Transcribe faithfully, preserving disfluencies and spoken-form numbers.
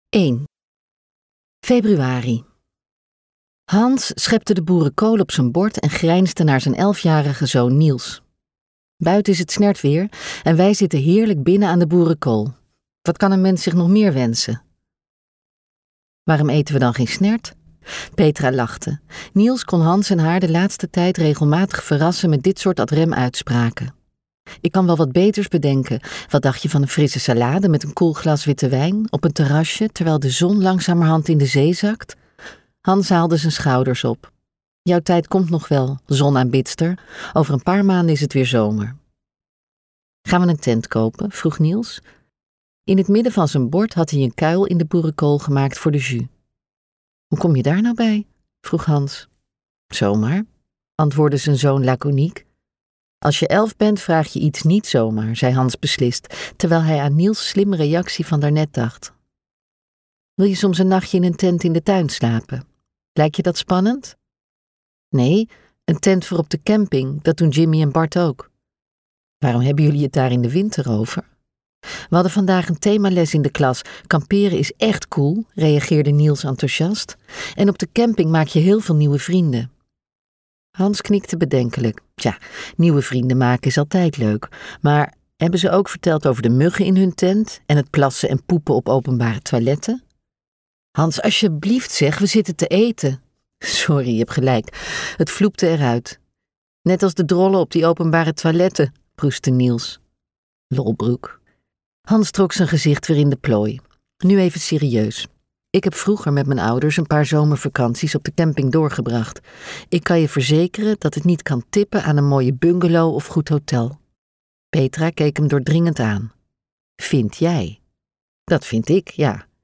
één. Februari. Hans schepte de boerenkool op zijn bord en grijnsde naar zijn elfjarige zoon Niels. Buiten is het snertweer en wij zitten heerlijk binnen aan de boerenkool. Wat kan een mens zich nog meer wensen? Waarom eten we dan geen snert? Petra lachte. Niels kon Hans en haar de laatste tijd regelmatig verrassen met dit soort ad rem uitspraken. Ik kan wel wat beters bedenken. Wat dacht je van een frisse salade met een koel glas witte wijn op een terrasje terwijl de zon langzamerhand in de zee zakt? Hans haalde zijn schouders op. Jouw tijd komt nog wel, zonaanbidster. Over een paar maanden is het weer zomer. Gaan we een tent kopen? Vroeg Niels. In het midden van zijn bord had hij een kuil in de boerenkool gemaakt voor de jus. Hoe kom je daar nou bij? Vroeg Hans. Zomaar, antwoordde zijn zoon laconiek. Als je elf bent, vraag je iets niet zomaar, zei Hans beslist, terwijl hij aan Niels' slimme reactie van daarnet dacht. Wil je soms een nachtje in een tent in de tuin slapen? Lijkt je dat spannend? Nee, een tent voor op de camping, dat doen Jimmy en Bart ook. Waarom hebben jullie het daar in de winter over? We hadden vandaag een themales in de klas. Kamperen is echt cool, reageerde Niels enthousiast. En op de camping maak je heel veel nieuwe vrienden. Hans knikte bedenkelijk. Tja, nieuwe vrienden maken is altijd leuk. Maar hebben ze ook verteld over de muggen in hun tent en het plassen en poepen op openbare toiletten? Hans, alsjeblieft zeg, we zitten te eten. Sorry, je hebt gelijk. Het vloepte eruit. Net als de drollen op die openbare toiletten, proestte Niels. Lolbroek. Hans trok zijn gezicht weer in de plooi. Nu even serieus. Ik heb vroeger met mijn ouders een paar zomervakanties op de camping doorgebracht. Ik kan je verzekeren dat het niet kan tippen aan een mooie bungalow of goed hotel. Petra keek hem doordringend aan. Vind jij? Dat vind ik, ja.